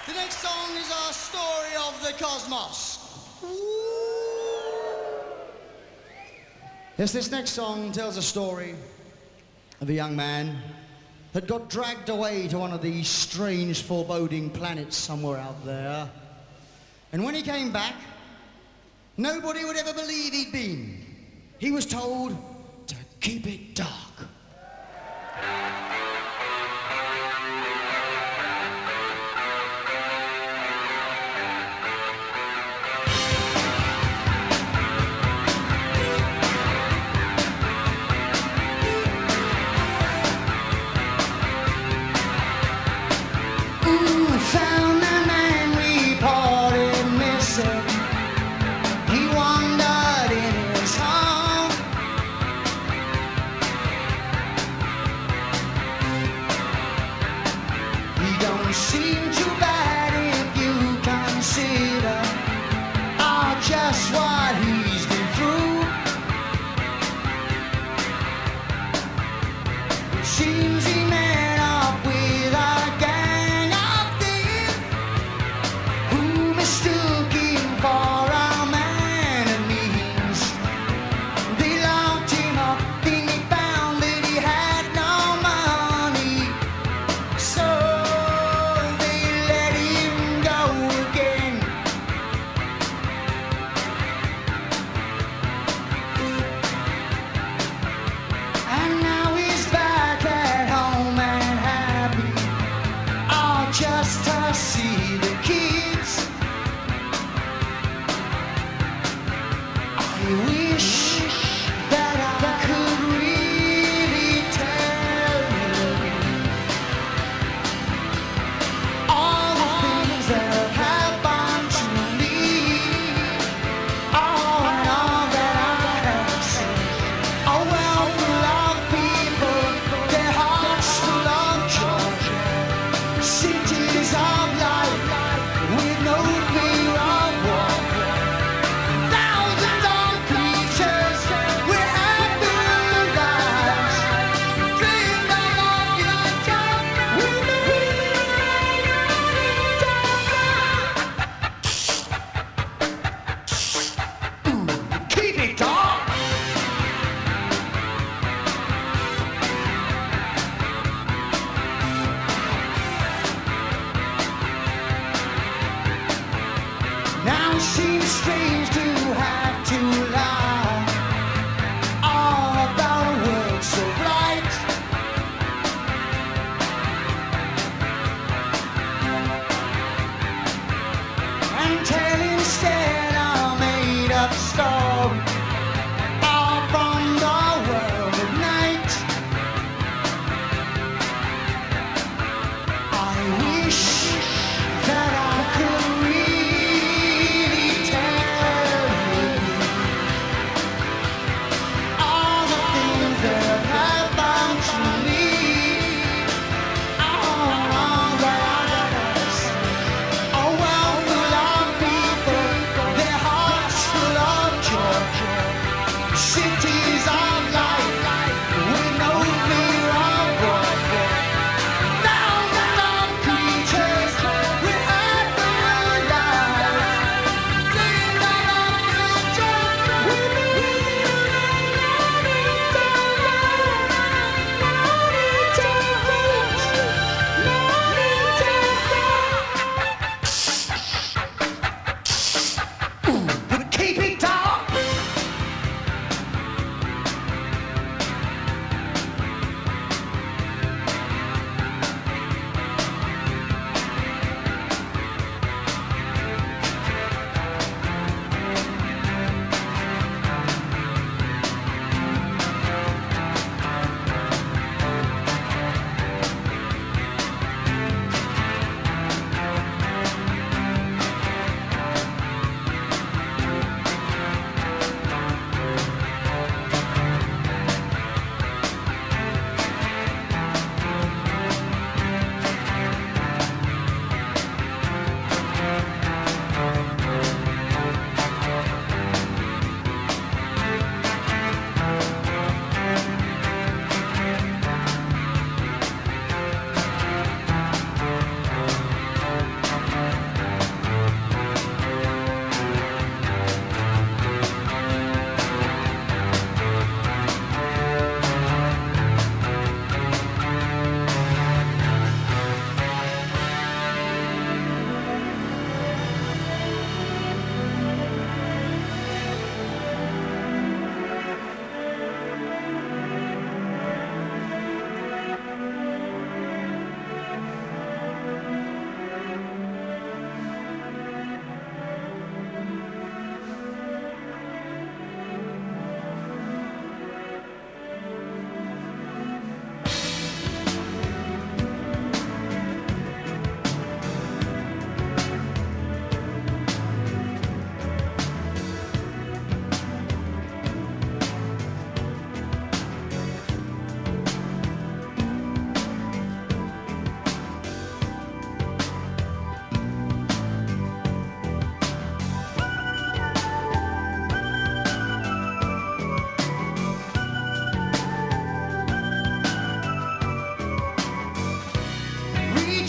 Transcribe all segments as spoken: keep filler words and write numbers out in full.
The next song is our story of the cosmos. Yes, this next song tells a story of a young man that got dragged away to one of these strange, foreboding planets somewhere out there. And when he came back, nobody would ever believe he'd been. He was told to keep it dark.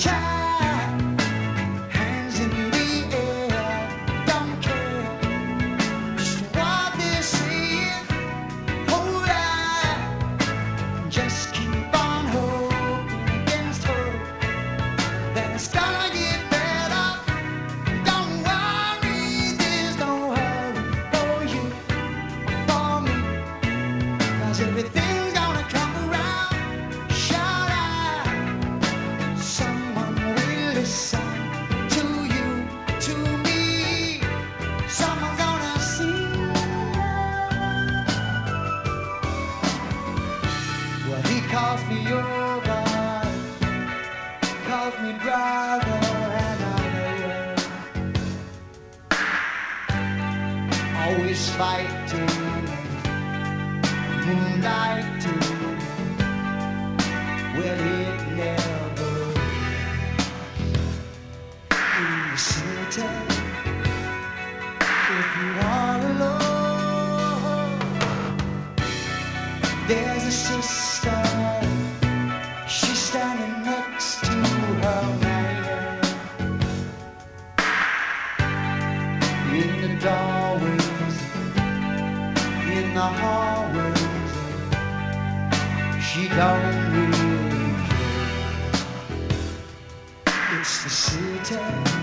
reach out, hands in the air, don't care just what they're saying. Hold on, just keep on hoping against hope that it's gonna get better. Don't worry, there's no hurry for you or for me, 'cause everything's gonna come around. Shout out, someone will listen to you, to me. Someone's gonna sing. Well, he calls me over, calls me brother, and I know always fighting, moonlighting. Well, it never in the city. If you are alone, there's a sister. She's standing next to her man in the doorways, in the hallways. She don't really care. It's the city,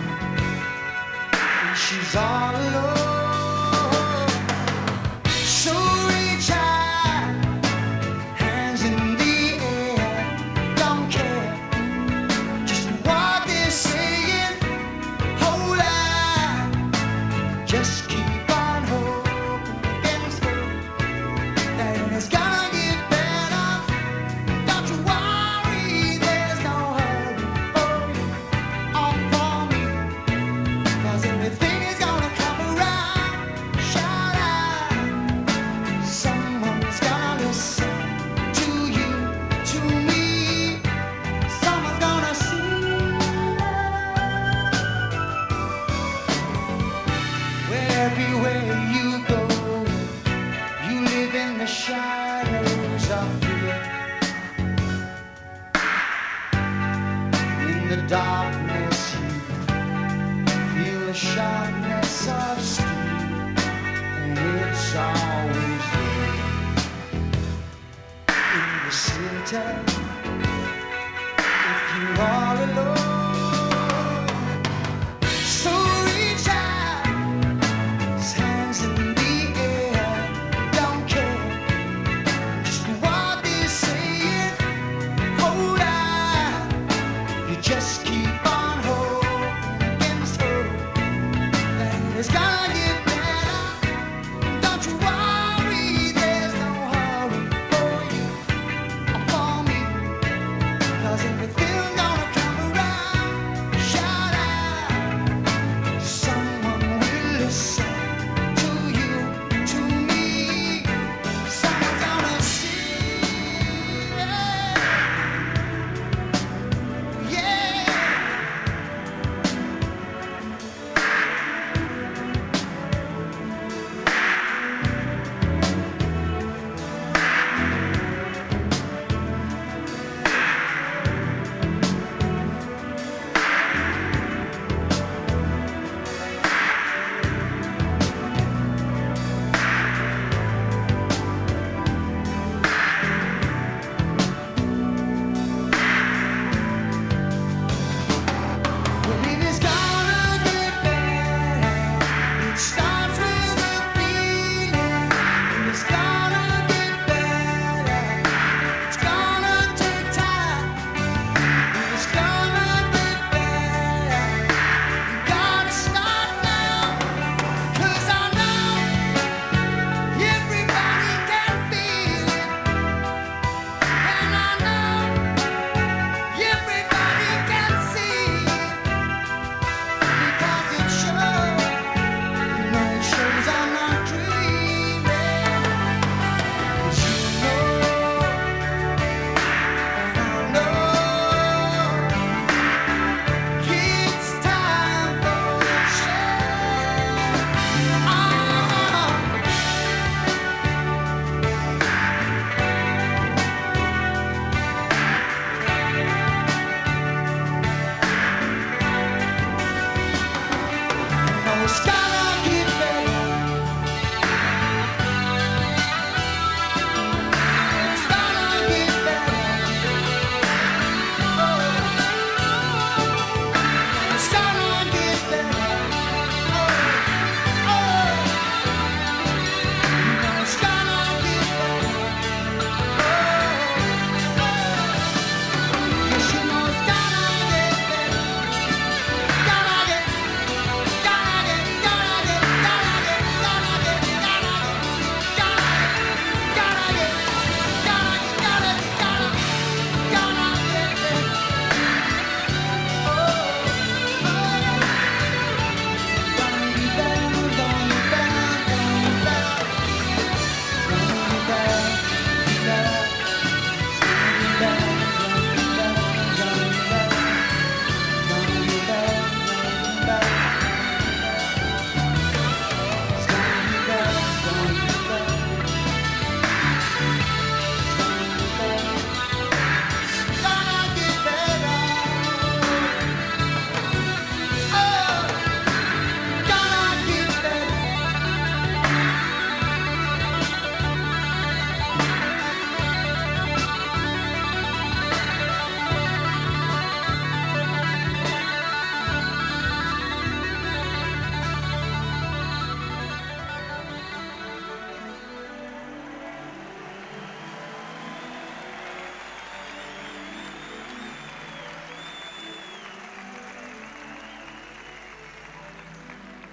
and she's all alone. So reach out, hands in the air, don't care just what they're saying. Hold on, just keep on hoping against hope that it's gonna get better. Don't you worry, there's no hurry for you or for me, 'cause everything is gonna come around. Shout out, someone's gonna listen to you, to me. Someone's gonna sing. Well, everywhere you go, you live in the shadows of fear. In the darkness, you feel the sharpness of steel, and it's always there. In the city, if you are alone.